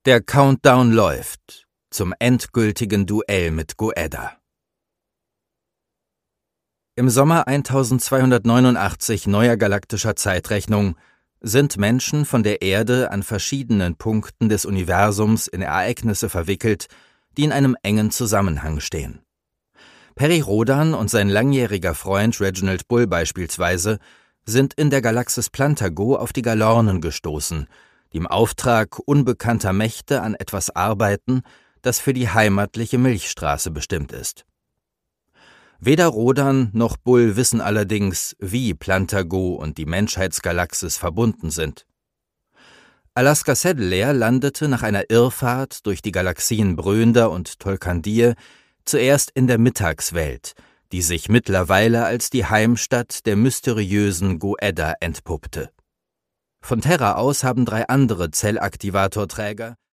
Der Countdown läuft zum endgültigen Duell mit Goetta. Im Sommer 1289 neuer galaktischer Zeitrechnung sind Menschen von der Erde an verschiedenen Punkten des Universums in Ereignisse verwickelt, die in einem engen Zusammenhang stehen. Peri Rodan und sein langjähriger Freund Reginald Bull beispielsweise sind in der Galaxis Plantago auf die Galornen gestoßen, die im Auftrag unbekannter Mächte an etwas arbeiten, das für die heimatliche Milchstraße bestimmt ist. Weder Rodan noch Bull wissen allerdings, wie Plantago und die Menschheitsgalaxis verbunden sind. Alaska Sedelair landete nach einer Irrfahrt durch die Galaxien Brönder und Tolkandir zuerst in der Mittagswelt, die sich mittlerweile als die Heimstatt der mysteriösen Goetta entpuppte. Von Terra aus haben 3 andere Zellaktivatorträger